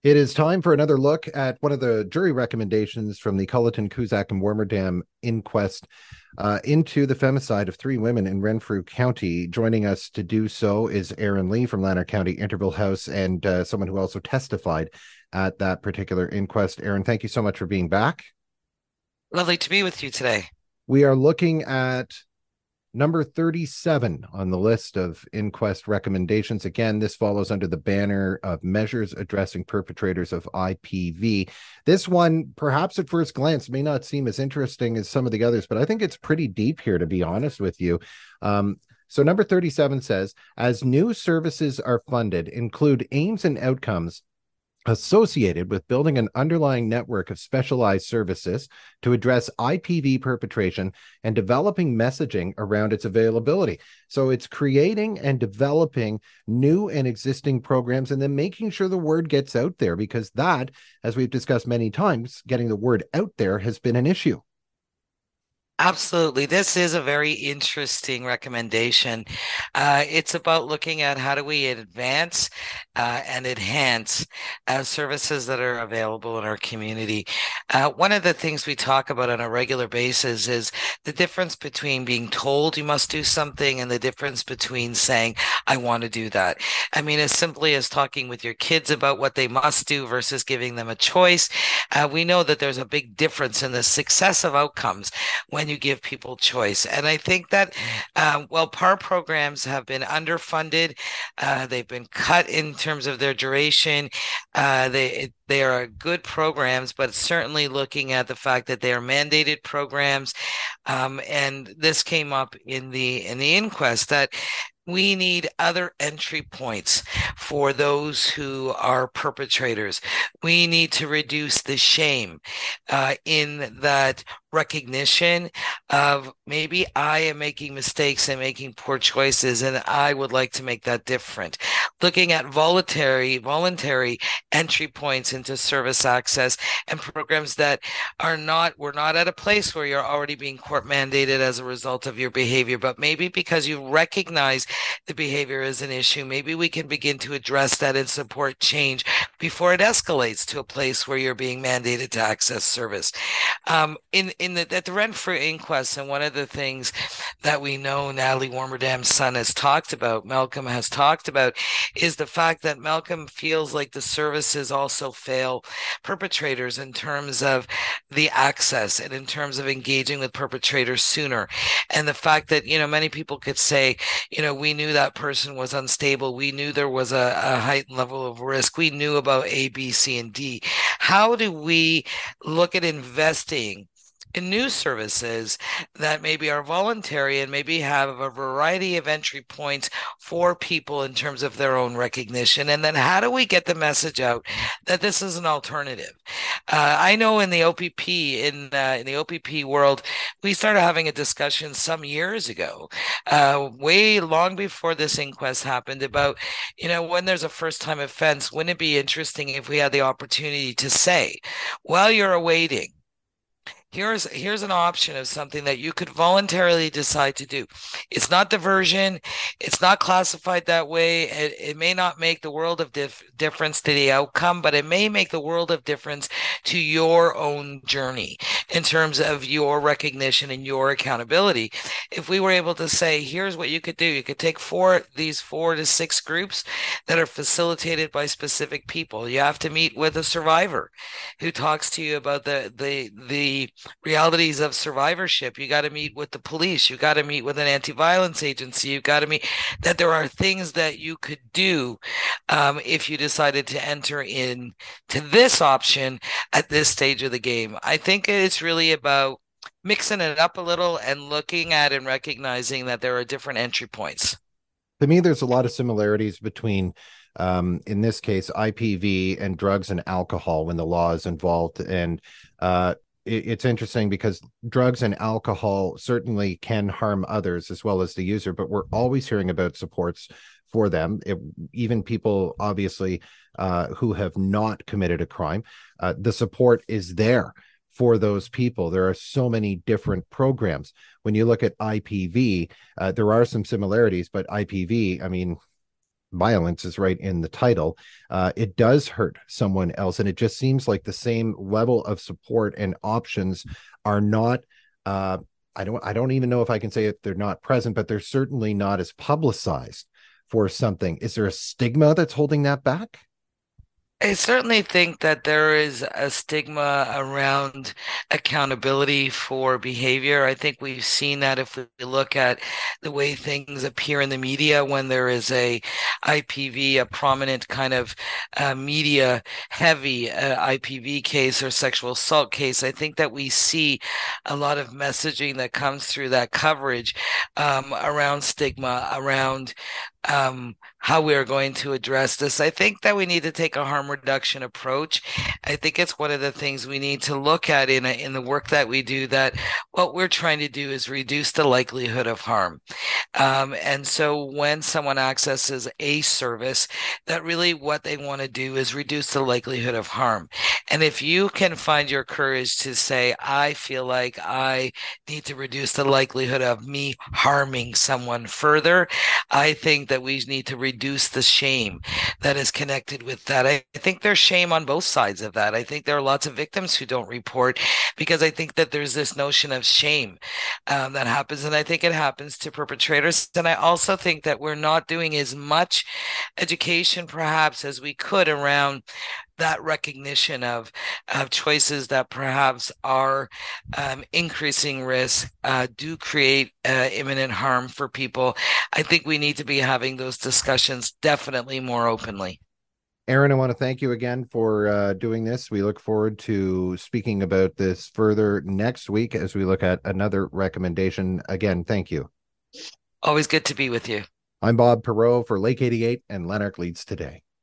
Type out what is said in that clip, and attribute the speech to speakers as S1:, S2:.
S1: It is time for another look at one of the jury recommendations from the Culleton, Cusack, and Warmerdam inquest into the femicide of three women in Renfrew County. Joining us to do so is Aaron Lee from Lanark County Interville House and someone who also testified at that particular inquest. Aaron, thank you so much for being back.
S2: Lovely to be with you today.
S1: We are looking at number 37 on the list of inquest recommendations. Again, this follows under the banner of measures addressing perpetrators of IPV. This one, perhaps at first glance, may not seem as interesting as some of the others, but I think it's pretty deep here, to be honest with you. So, number 37 says, as new services are funded, include aims and outcomes associated with building an underlying network of specialized services to address IPV perpetration and developing messaging around its availability. So it's creating and developing new and existing programs and then making sure the word gets out there, because that, as we've discussed many times, getting the word out there has been an issue.
S2: Absolutely. This is a very interesting recommendation. It's about looking at how do we advance and enhance services that are available in our community. One of the things we talk about on a regular basis is the difference between being told you must do something and the difference between saying, I want to do that. I mean, as simply as talking with your kids about what they must do versus giving them a choice, we know that there's a big difference in the success of outcomes when you give people choice. And I think that, while PAR programs have been underfunded, they've been cut in terms of their duration. They are good programs, but certainly looking at the fact that they are mandated programs, and this came up in the inquest that we need other entry points for those who are perpetrators. We need to reduce the shame in that recognition of maybe I am making mistakes and making poor choices, and I would like to make that different. Looking at voluntary entry points into service access and programs that we're not at a place where you're already being court mandated as a result of your behavior, but maybe because you recognize the behavior is an issue, maybe we can begin to address that and support change before it escalates to a place where you're being mandated to access service. At the Renfrew inquest, and one of the things that we know Natalie Warmerdam's son has talked about, Malcolm has talked about, is the fact that Malcolm feels like the services also fail perpetrators in terms of the access and in terms of engaging with perpetrators sooner. And the fact that, many people could say, we knew that person was unstable. We knew there was a heightened level of risk. We knew about A, B, C, and D. How do we look at investing in new services that maybe are voluntary and maybe have a variety of entry points for people in terms of their own recognition? And then how do we get the message out that this is an alternative? I know in the OPP, in the OPP world, we started having a discussion some years ago, way long before this inquest happened, about, when there's a first time offense, wouldn't it be interesting if we had the opportunity to say, while you're awaiting, here's an option of something that you could voluntarily decide to do. It's not diversion. It's not classified that way. It may not make the world of difference to the outcome, but it may make the world of difference to your own journey in terms of your recognition and your accountability. If we were able to say, here's what you could do. You could take these 4 to 6 groups that are facilitated by specific people. You have to meet with a survivor who talks to you about the realities of survivorship. You got to meet with the police. You got to meet with an anti-violence agency. You got to meet that there are things that you could do, if you decided to enter in to this option at this stage of the game. I think it's really about mixing it up a little and looking at and recognizing that there are different entry points.
S1: To me, there's a lot of similarities between, in this case, IPV and drugs and alcohol when the law is involved. And it's interesting because drugs and alcohol certainly can harm others as well as the user, but we're always hearing about supports for them. Even people, obviously, who have not committed a crime, the support is there for those people. There are so many different programs. When you look at IPV, there are some similarities, but IPV, I mean, violence is right in the title, it does hurt someone else. And it just seems like the same level of support and options are not, I don't even know if I can say if they're not present, but they're certainly not as publicized for something. Is there a stigma that's holding that back?
S2: I certainly think that there is a stigma around accountability for behavior. I think we've seen that if we look at the way things appear in the media when there is a IPV, a prominent kind of media heavy IPV case or sexual assault case. I think that we see a lot of messaging that comes through that coverage around stigma, around how we are going to address this. I think that we need to take a harm reduction approach. I think it's one of the things we need to look at in the work that we do, that what we're trying to do is reduce the likelihood of harm. And so when someone accesses a service, that really what they want to do is reduce the likelihood of harm. And if you can find your courage to say, I feel like I need to reduce the likelihood of me harming someone further, I think that we need to reduce the shame that is connected with that. I think there's shame on both sides of that. I think there are lots of victims who don't report because I think that there's this notion of shame that happens. And I think it happens to perpetrators. And I also think that we're not doing as much education perhaps as we could around that recognition of choices that perhaps are increasing risk, do create imminent harm for people. I think we need to be having those discussions definitely more openly.
S1: Aaron, I want to thank you again for doing this. We look forward to speaking about this further next week as we look at another recommendation. Again, thank you.
S2: Always good to be with you.
S1: I'm Bob Perot for Lake 88 and Lanark Leads Today.